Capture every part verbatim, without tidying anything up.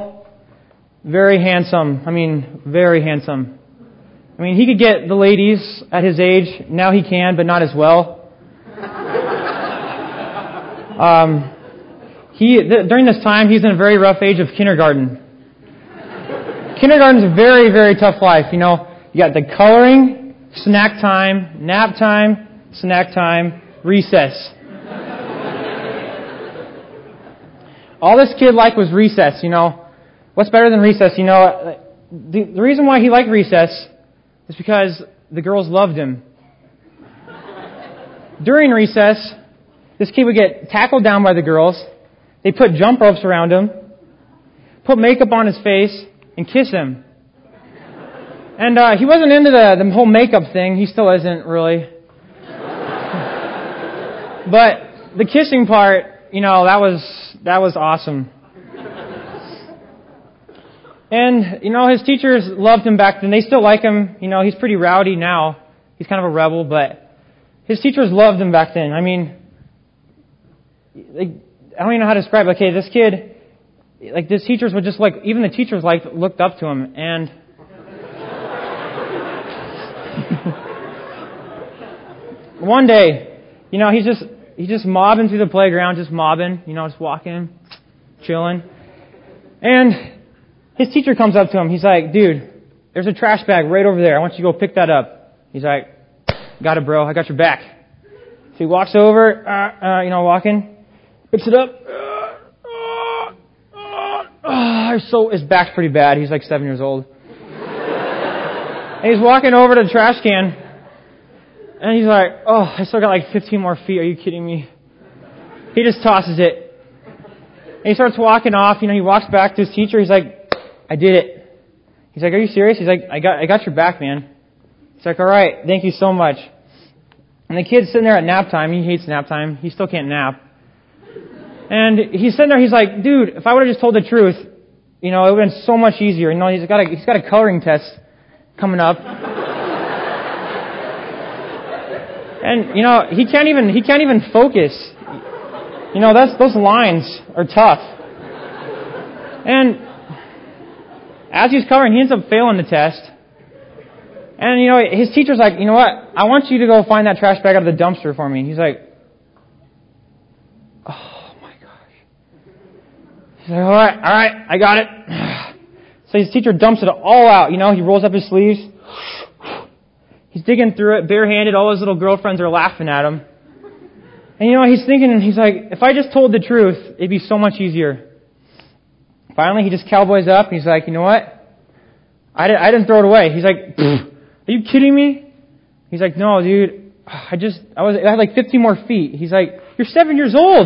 tall, very handsome. I mean, very handsome. I mean, he could get the ladies at his age. Now he can, but not as well. Um, he th- during this time, he's in a very rough age of kindergarten. Kindergarten's a very, very tough life. You know, you got the coloring, snack time, nap time, snack time, recess. All this kid liked was recess, you know. What's better than recess? You know, the, the reason why he liked recess is because the girls loved him. During recess, this kid would get tackled down by the girls. They put jump ropes around him, put makeup on his face, and kiss him. And uh, he wasn't into the, the whole makeup thing. He still isn't, really. But the kissing part, you know, that was that was awesome. And, you know, his teachers loved him back then. They still like him. You know, he's pretty rowdy now. He's kind of a rebel, but his teachers loved him back then. I mean, like, I don't even know how to describe it. Okay, this kid, like, his teachers would just, like, even the teachers, like, looked up to him. And one day, you know, he's just, he's just mobbing through the playground, just mobbing, you know, just walking, chilling. And his teacher comes up to him. He's like, dude, there's a trash bag right over there. I want you to go pick that up. He's like, got it, bro. I got your back. So he walks over, uh, uh, you know, walking, picks it up. Uh, uh, uh, so his back's pretty bad. He's like seven years old. And he's walking over to the trash can. And he's like, oh, I still got like fifteen more feet. Are you kidding me? He just tosses it. And he starts walking off. You know, he walks back to his teacher. He's like, I did it. He's like, are you serious? He's like, I got I got your back, man. He's like, all right, thank you so much. And the kid's sitting there at nap time. He hates nap time. He still can't nap. And he's sitting there. He's like, dude, if I would have just told the truth, you know, it would have been so much easier. You know, he's got a, he's got a coloring test coming up. And, you know, he can't even, he can't even focus. You know, that's, those lines are tough. And as he's coloring, he ends up failing the test. And, you know, his teacher's like, you know what? I want you to go find that trash bag out of the dumpster for me. He's like, oh my gosh. He's like, all right, all right, I got it. So his teacher dumps it all out. You know, he rolls up his sleeves. He's digging through it, barehanded. All his little girlfriends are laughing at him. And, you know, he's thinking, he's like, if I just told the truth, it'd be so much easier. Finally, he just cowboys up. He's like, you know what? I didn't, I didn't throw it away. He's like, are you kidding me? He's like, no, dude. I just, I was, I had like fifteen more feet. He's like, you're seven years old.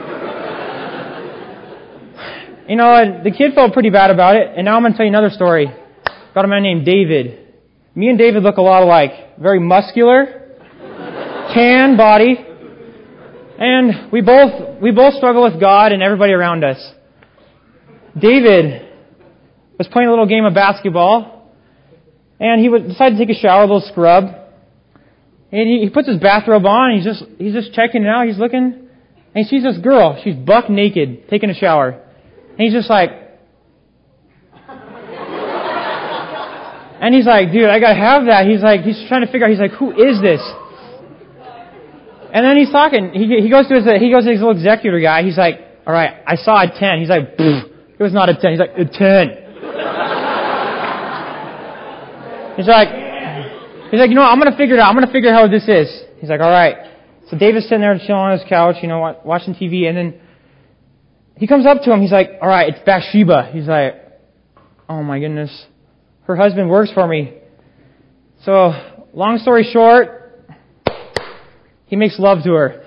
You know, the kid felt pretty bad about it. And now I'm going to tell you another story about a man named David. Me and David look a lot alike. Very muscular, tan body, and we both we both struggle with God and everybody around us. David was playing a little game of basketball, and he would decide to take a shower, a little scrub. And he, he puts his bathrobe on, and he's just he's just checking it out. He's looking, and he sees this girl. She's buck naked, taking a shower, and he's just like. And he's like, dude, I gotta have that. He's like, he's trying to figure out, he's like, who is this? And then he's talking, he he goes to his, he goes to his little executor guy, he's like, alright, I saw a ten. He's like, it was not a ten. He's like, a ten. He's like, he's like, you know what, I'm gonna figure it out, I'm gonna figure out how this is. He's like, alright. So David's sitting there chilling on his couch, you know, watching T V, and then he comes up to him, he's like, alright, it's Bathsheba. He's like, oh my goodness. Her husband works for me. So, long story short, he makes love to her.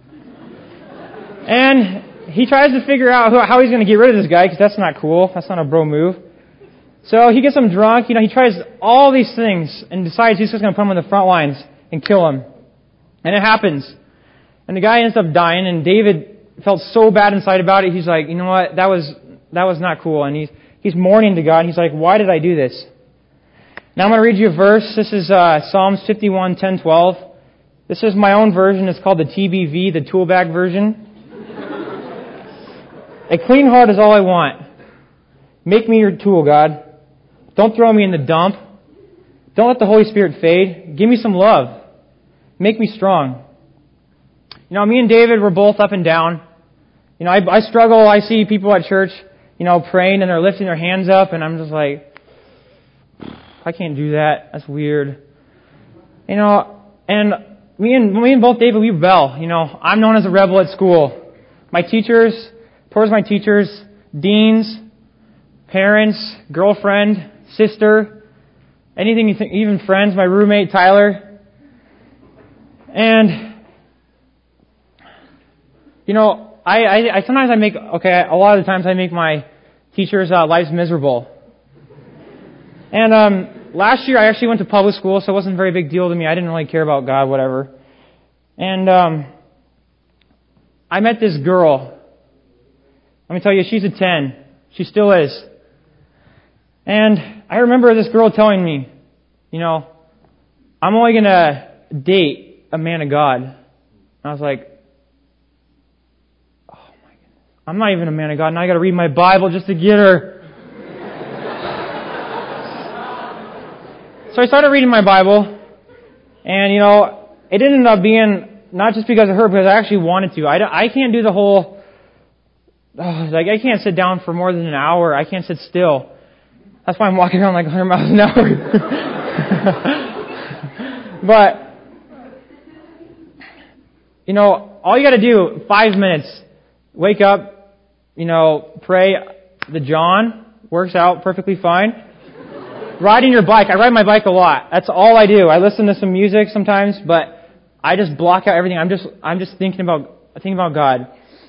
And he tries to figure out how he's going to get rid of this guy, because that's not cool. That's not a bro move. So he gets him drunk. You know, he tries all these things and decides he's just going to put him on the front lines and kill him. And it happens. And the guy ends up dying, and David felt so bad inside about it. He's like, you know what? That was that was not cool. And he's he's mourning to God. He's like, why did I do this? Now I'm going to read you a verse. This is uh, Psalms fifty-one, ten, twelve. This is my own version. It's called the T B V, the tool bag version. A clean heart is all I want. Make me your tool, God. Don't throw me in the dump. Don't let the Holy Spirit fade. Give me some love. Make me strong. You know, me and David were both up and down. You know, I, I struggle. I see people at church, you know, praying and they're lifting their hands up, and I'm just like, I can't do that. That's weird. You know, and me and me and both David, we rebel. You know, I'm known as a rebel at school. My teachers, towards my teachers, deans, parents, girlfriend, sister, anything you think, even friends, my roommate Tyler. And you know, I, I, I sometimes I make okay, a lot of the times I make my teachers' uh, lives miserable. And um, last year I actually went to public school, so it wasn't a very big deal to me. I didn't really care about God, whatever. And um, I met this girl. Let me tell you, she's a ten. She still is. And I remember this girl telling me, you know, I'm only going to date a man of God. And I was like, oh my goodness, I'm not even a man of God, and I got to read my Bible just to get her. So I started reading my Bible, and, you know, it ended up being not just because of her, because I actually wanted to. I, I can't do the whole, oh, like, I can't sit down for more than an hour. I can't sit still. That's why I'm walking around like one hundred miles an hour. But, you know, all you got to do, five minutes, wake up, you know, pray. The John works out perfectly fine. Riding your bike. I ride my bike a lot. That's all I do. I listen to some music sometimes, but I just block out everything. I'm just, I'm just thinking about, thinking about God.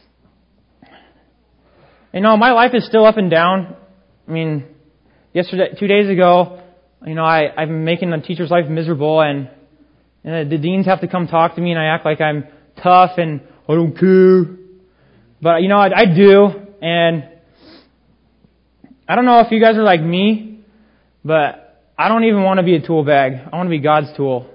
You know, my life is still up and down. I mean, yesterday, two days ago, you know, I, I'm making the teacher's life miserable, and, and the deans have to come talk to me, and I act like I'm tough and I don't care. But, you know, I, I do, and I don't know if you guys are like me, but I don't even want to be a tool bag. I want to be God's tool.